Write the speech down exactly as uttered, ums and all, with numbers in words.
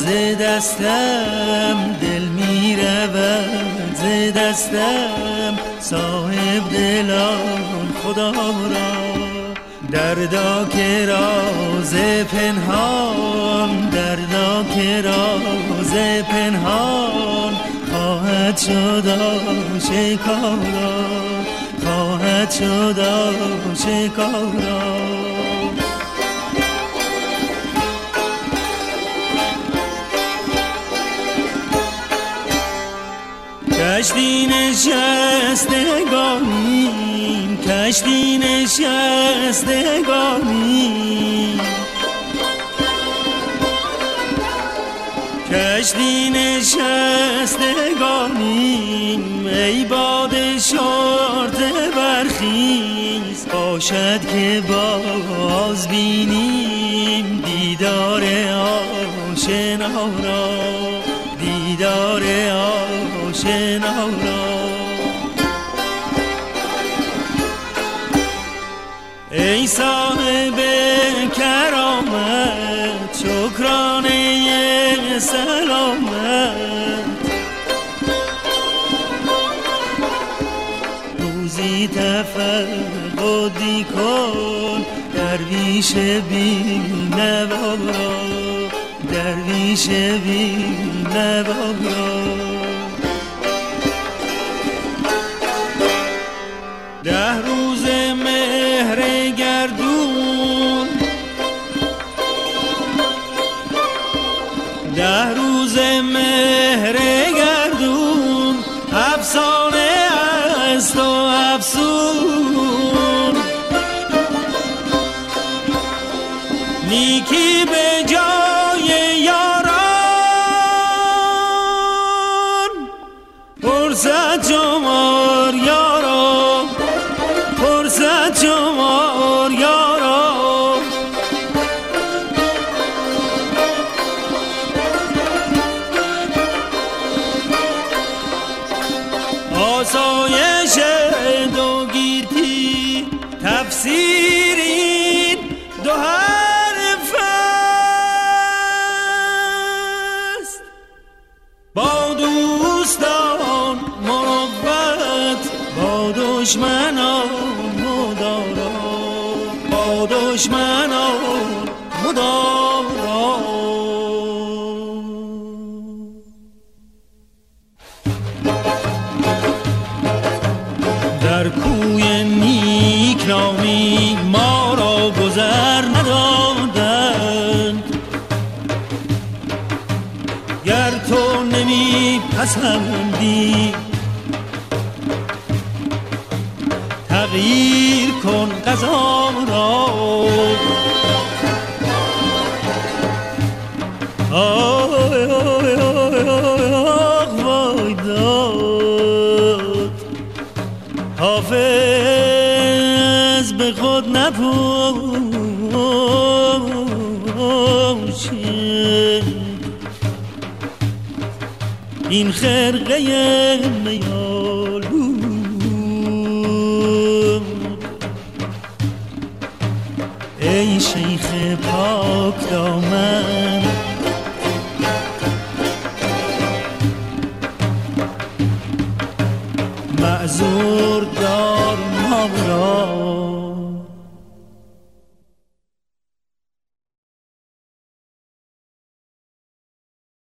ز دستم دل می رود، ز دستم صاحب دلان خدا را. دردا که راز پنهان، دردا که راز پنهان خواهد شد آشکارا، خواهد شد آشکارا. کشتی نشستگانیم، کشتی نشستگانیم، کشتی نشستگانیم. ای باد شرطه برخیز، باشد که باز بینیم دیدار آشنا را، دیدار آشنا را. ای صاحب کرامت شکرانه سلامت، روزی تفقدی کن درویش بی نوا را، درویش بی نوا را. ده روز مهر گردون، ده روز مهر گردون افسانه است و افسون. نیکی به جای یاران، فرصت شمار یارا، فرصت شمار یارا. آسایش دو گیتی تفسیرین دو حرف است، با دوستان مروت، با دشمنان مدارا، با دشمنان مدارا. در کوی نیک نامی ما را گذر ندادند، گر تو نمی پسندی تغییر کن قضا را. آی آی آی آی وای داد، حافظ به خود نپوشه این خرقه میالو. ای شیخ پاک دامن، معذور دار ما را.